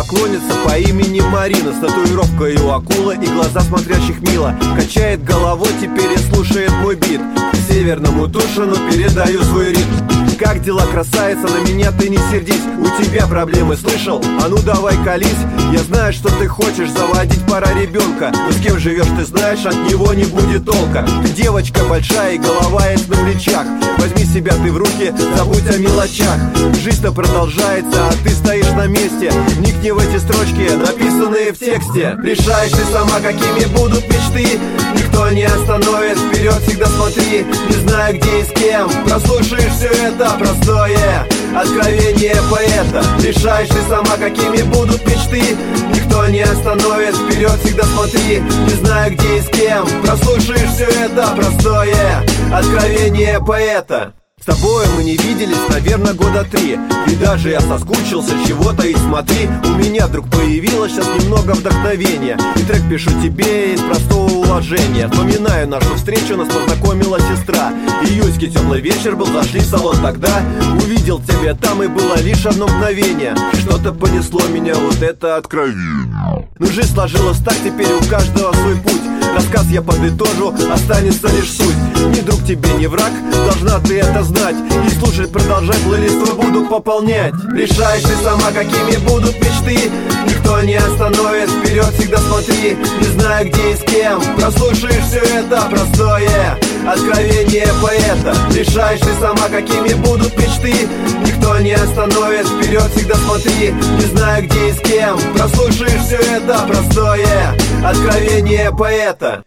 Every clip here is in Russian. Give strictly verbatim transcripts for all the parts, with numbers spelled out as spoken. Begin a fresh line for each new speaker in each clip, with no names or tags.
поклонница по имени Марина, с татуировкой у акулы и глаза смотрящих мило. Качает головой, теперь и слушает мой бит. Северному Тушину передаю свой ритм. Как дела, красавица, на меня ты не сердись. У тебя проблемы, слышал? А ну давай колись. Я знаю, что ты хочешь заводить пара ребенка, но с кем живешь, ты знаешь, от него не будет толка. Ты девочка большая и голова есть на плечах. Возьми себя ты в руки, забудь о мелочах. Жизнь-то продолжается, а ты стоишь на месте. Вникни в эти строчки, написанные в тексте. Решаешь ты сама, какими будут мечты. Никто не остановит, вперед всегда смотри. Не знаю где и с кем, прослушаешь все это простое откровение поэта. Решаешь ты сама, какими будут мечты. Никто не остановит, вперед всегда смотри. Не знаю где и с кем, прослушаешь все это простое откровение поэта. С тобой мы не виделись, наверное, года три. И даже я соскучился, чего-то и смотри. У меня вдруг появилось сейчас немного вдохновения. И трек пишу тебе из простого уважения. Вспоминаю нашу встречу, нас познакомила сестра. Июльский теплый вечер был, зашли в салон тогда. Увидел тебя там и было лишь одно мгновение. Что-то понесло меня, вот это откровение. Ну жизнь сложилась так, теперь у каждого свой путь. Рассказ я подытожу, останется лишь суть. Ни друг тебе, ни враг, должна ты это знать. И слушать, продолжать, плейлист твой буду пополнять. Решаешь ты сама, какими будут мечты. Никто не остановит, вперед всегда смотри. Не знаю где и с кем, прослушаешь все это простое откровение поэта. Решаешь ты сама, какими будут мечты. Никто не остановит, вперед всегда смотри. Не знаю где и с кем, прослушаешь все это простое откровение поэта.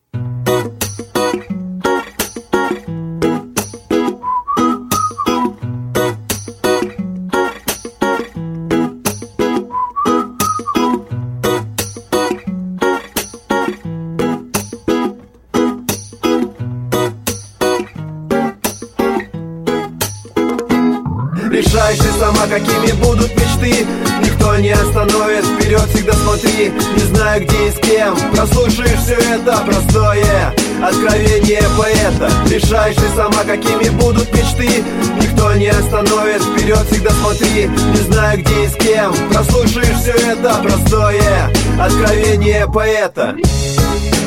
Решаешь ты сама, какими будут мечты. Никто не остановит, вперед всегда смотри. Не знаю где и с кем, прослушаешь все это простое откровение поэта. Решаешь ты сама, какими будут мечты. Никто не остановит, вперед всегда смотри. Не знаю где и с кем, прослушаешь все это простое откровение поэта.